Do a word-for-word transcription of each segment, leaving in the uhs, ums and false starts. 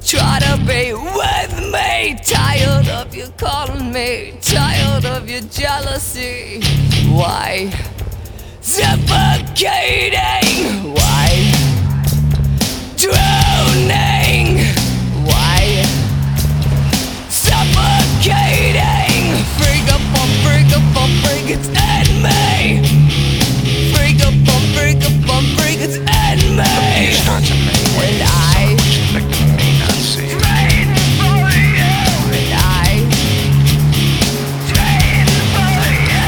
Try to be with me. Tired of you calling me, tired of your jealousy. Why? Suffocating. Why? Drowning. Why? Suffocating. Freak up on freak up on freak, it's in me. Freak up on freak up on freak, it's in me. Abuse starts in many ways. And I Some which the victim may not see. train for you. And I train for you.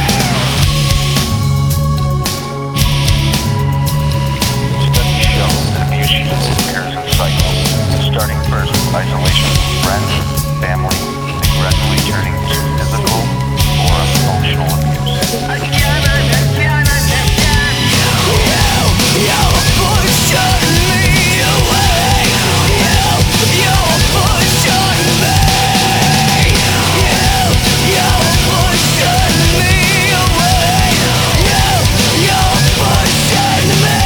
Studies show that abuse usually occurs in cycles, starting first with isolation from friends, family, and gradually turning to physical or emotional abuse. Again and again and again. You, you're pushing me away. You, you're pushing me. You, you're pushing me away. You, you're pushing me.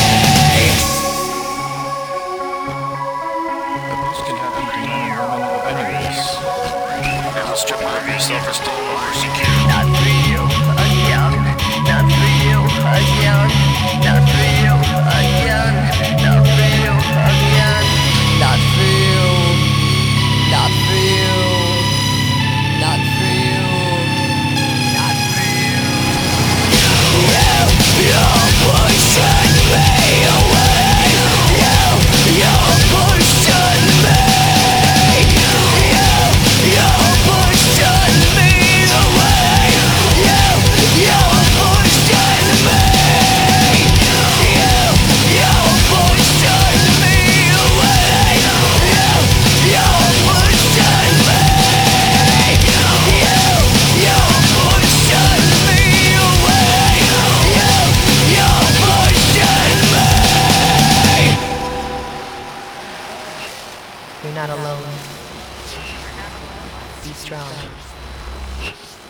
Abuse can happen to any woman of any race. It'll strip her of your self-esteem or secure. Not for you again. Not for you again. Not for you again. Not for you again. Not for you. Not for you. Not for you. Not for you. You, you're pushing me away. You, you're pushing me. You, you're pushing me away. You, you're pushing me. You, you're pushing me away. You, you're pushing me. You, you're pushing me away. You, you're pushing me. You're not alone. Be strong.